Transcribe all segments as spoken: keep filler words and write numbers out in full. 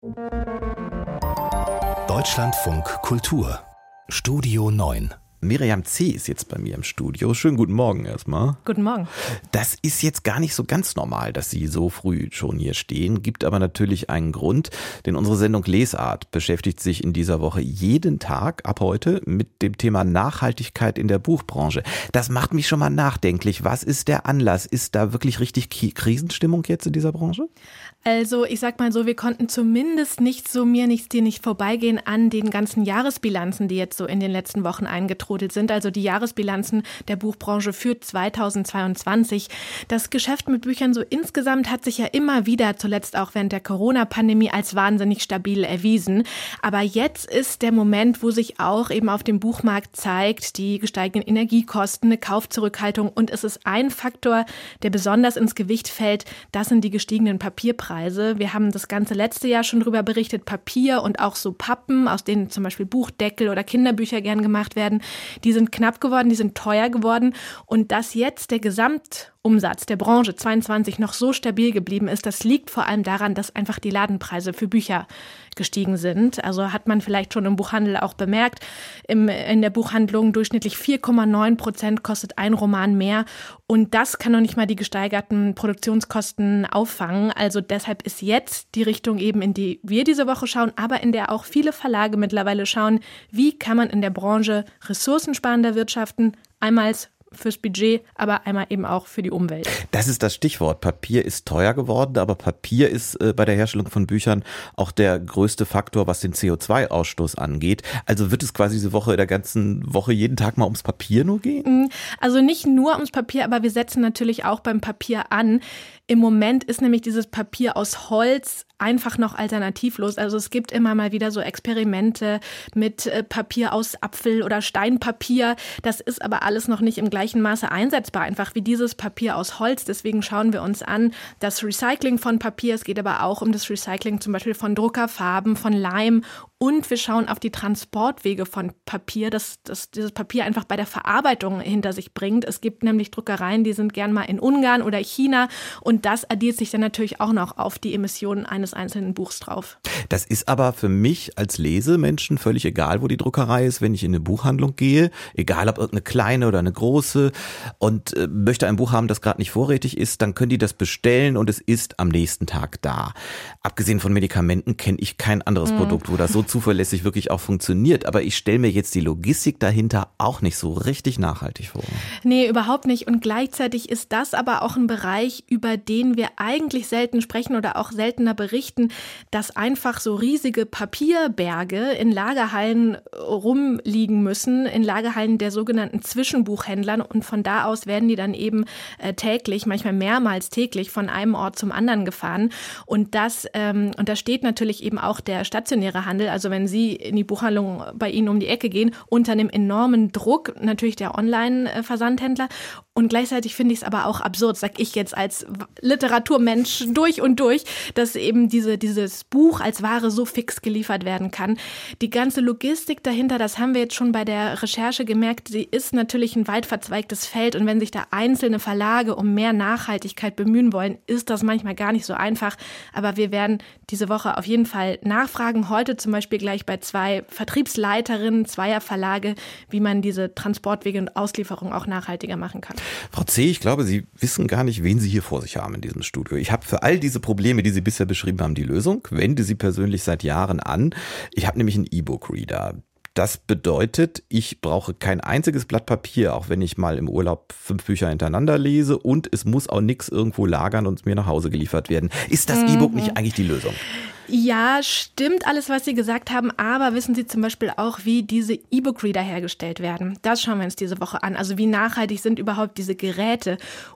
Deutschlandfunk Kultur Studio neun. Miriam C. ist jetzt bei mir im Studio. Schönen guten Morgen erstmal. Guten Morgen. Das ist jetzt gar nicht so ganz normal, dass Sie so früh schon hier stehen, gibt aber natürlich einen Grund, denn unsere Sendung Lesart beschäftigt sich in dieser Woche jeden Tag ab heute mit dem Thema Nachhaltigkeit in der Buchbranche. Das macht mich schon mal nachdenklich. Was ist der Anlass? Ist da wirklich richtig Krisenstimmung jetzt in dieser Branche? Also ich sag mal so, wir konnten zumindest nicht so mir nichts dir nicht vorbeigehen an den ganzen Jahresbilanzen, die jetzt so in den letzten Wochen eingetrudelt sind. Also die Jahresbilanzen der Buchbranche für zweitausendzweiundzwanzig. Das Geschäft mit Büchern so insgesamt hat sich ja immer wieder, zuletzt auch während der Corona-Pandemie, als wahnsinnig stabil erwiesen. Aber jetzt ist der Moment, wo sich auch eben auf dem Buchmarkt zeigt, die gesteigenden Energiekosten, eine Kaufzurückhaltung. Und es ist ein Faktor, der besonders ins Gewicht fällt. Das sind die gestiegenen Papierpreise. Wir haben das ganze letzte Jahr schon darüber berichtet, Papier und auch so Pappen, aus denen zum Beispiel Buchdeckel oder Kinderbücher gern gemacht werden, die sind knapp geworden, die sind teuer geworden. Und dass jetzt der Gesamtumsatz der Branche zweiundzwanzig noch so stabil geblieben ist, das liegt vor allem daran, dass einfach die Ladenpreise für Bücher gestiegen sind. Also hat man vielleicht schon im Buchhandel auch bemerkt, im, in der Buchhandlung durchschnittlich vier Komma neun Prozent kostet ein Roman mehr. Und das kann noch nicht mal die gesteigerten Produktionskosten auffangen. Also deshalb ist jetzt die Richtung eben, in die wir diese Woche schauen, aber in der auch viele Verlage mittlerweile schauen, wie kann man in der Branche ressourcensparender wirtschaften, einmal fürs Budget, aber einmal eben auch für die Umwelt. Das ist das Stichwort. Papier ist teuer geworden, aber Papier ist äh, bei der Herstellung von Büchern auch der größte Faktor, was den C O zwei Ausstoß angeht. Also wird es quasi diese Woche, in der ganzen Woche jeden Tag mal ums Papier nur gehen? Also nicht nur ums Papier, aber wir setzen natürlich auch beim Papier an. Im Moment ist nämlich dieses Papier aus Holz einfach noch alternativlos. Also es gibt immer mal wieder so Experimente mit Papier aus Apfel- oder Steinpapier. Das ist aber alles noch nicht im gleichen Maße einsetzbar, einfach wie dieses Papier aus Holz. Deswegen schauen wir uns an das Recycling von Papier. Es geht aber auch um das Recycling zum Beispiel von Druckerfarben, von Leim. Und wir schauen auf die Transportwege von Papier, dass, dass dieses Papier einfach bei der Verarbeitung hinter sich bringt. Es gibt nämlich Druckereien, die sind gern mal in Ungarn oder China. Und das addiert sich dann natürlich auch noch auf die Emissionen eines einzelnen Buchs drauf. Das ist aber für mich als Lesemenschen völlig egal, wo die Druckerei ist, wenn ich in eine Buchhandlung gehe. Egal, ob irgendeine kleine oder eine große. Und äh, möchte ein Buch haben, das gerade nicht vorrätig ist, dann können die das bestellen und es ist am nächsten Tag da. Abgesehen von Medikamenten kenne ich kein anderes mhm. Produkt, wo das so zuverlässig wirklich auch funktioniert. Aber ich stelle mir jetzt die Logistik dahinter auch nicht so richtig nachhaltig vor. Nee, überhaupt nicht. Und gleichzeitig ist das aber auch ein Bereich, über den wir eigentlich selten sprechen oder auch seltener berichten, dass einfach so riesige Papierberge in Lagerhallen rumliegen müssen, in Lagerhallen der sogenannten Zwischenbuchhändlern. Und von da aus werden die dann eben äh, täglich, manchmal mehrmals täglich von einem Ort zum anderen gefahren. Und das, ähm, und da steht natürlich eben auch der stationäre Handel, also wenn Sie in die Buchhandlung bei Ihnen um die Ecke gehen, unter einem enormen Druck, natürlich der Online-Versandhändler. Und gleichzeitig finde ich es aber auch absurd, sag ich jetzt als Literaturmensch durch und durch, dass eben diese, dieses Buch als Ware so fix geliefert werden kann. Die ganze Logistik dahinter, das haben wir jetzt schon bei der Recherche gemerkt, sie ist natürlich ein weit verzweigtes Feld. Und wenn sich da einzelne Verlage um mehr Nachhaltigkeit bemühen wollen, ist das manchmal gar nicht so einfach. Aber wir werden diese Woche auf jeden Fall nachfragen. Heute zum Beispiel gleich bei zwei Vertriebsleiterinnen zweier Verlage, wie man diese Transportwege und Auslieferung auch nachhaltiger machen kann. Frau C., ich glaube, Sie wissen gar nicht, wen Sie hier vor sich haben in diesem Studio. Ich habe für all diese Probleme, die Sie bisher beschrieben haben, die Lösung. Wende sie persönlich seit Jahren an. Ich habe nämlich einen E-Book-Reader. Das bedeutet, ich brauche kein einziges Blatt Papier, auch wenn ich mal im Urlaub fünf Bücher hintereinander lese, und es muss auch nichts irgendwo lagern und mir nach Hause geliefert werden. Ist das mhm. E-Book nicht eigentlich die Lösung? Ja, stimmt alles, was Sie gesagt haben, aber wissen Sie zum Beispiel auch, wie diese E-Book-Reader hergestellt werden? Das schauen wir uns diese Woche an. Also wie nachhaltig sind überhaupt diese Geräte?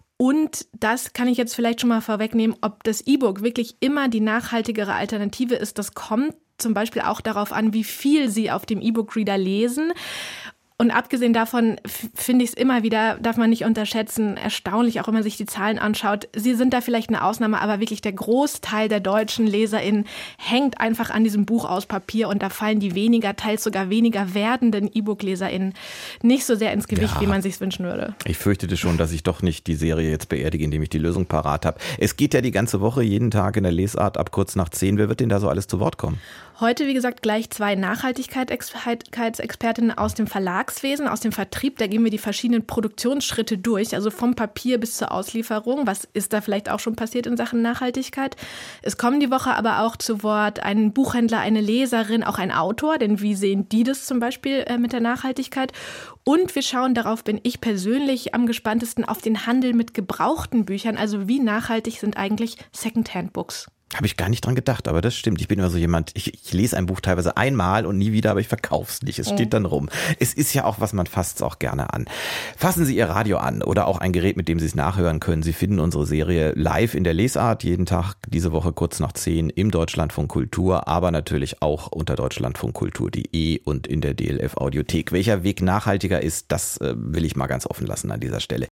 Und das kann ich jetzt vielleicht schon mal vorwegnehmen, ob das E-Book wirklich immer die nachhaltigere Alternative ist. Das kommt zum Beispiel auch darauf an, wie viel Sie auf dem E-Book-Reader lesen. Und abgesehen davon finde ich es immer wieder, darf man nicht unterschätzen, erstaunlich, auch wenn man sich die Zahlen anschaut. Sie sind da vielleicht eine Ausnahme, aber wirklich der Großteil der deutschen LeserInnen hängt einfach an diesem Buch aus Papier und da fallen die weniger, teils sogar weniger werdenden E-Book-LeserInnen nicht so sehr ins Gewicht, ja, wie man sich wünschen würde. Ich fürchtete schon, dass ich doch nicht die Serie jetzt beerdige, indem ich die Lösung parat habe. Es geht ja die ganze Woche, jeden Tag in der Lesart ab kurz nach zehn. Wer wird denn da so alles zu Wort kommen? Heute, wie gesagt, gleich zwei Nachhaltigkeitsexpertinnen aus dem Verlagswesen, aus dem Vertrieb. Da gehen wir die verschiedenen Produktionsschritte durch, also vom Papier bis zur Auslieferung. Was ist da vielleicht auch schon passiert in Sachen Nachhaltigkeit? Es kommen die Woche aber auch zu Wort ein Buchhändler, eine Leserin, auch ein Autor. Denn wie sehen die das zum Beispiel mit der Nachhaltigkeit? Und wir schauen, darauf bin ich persönlich am gespanntesten, auf den Handel mit gebrauchten Büchern. Also wie nachhaltig sind eigentlich Secondhand-Books? Habe ich gar nicht dran gedacht, aber das stimmt. Ich bin immer so jemand, ich, ich lese ein Buch teilweise einmal und nie wieder, aber ich verkaufe es nicht. Es steht dann rum. Es ist ja auch was, man fasst es auch gerne an. Fassen Sie Ihr Radio an oder auch ein Gerät, mit dem Sie es nachhören können. Sie finden unsere Serie live in der Lesart, jeden Tag diese Woche kurz nach zehn im Deutschlandfunk Kultur, aber natürlich auch unter deutschlandfunkkultur punkt de und in der D L F Audiothek. Welcher Weg nachhaltiger ist, das äh, will ich mal ganz offen lassen an dieser Stelle.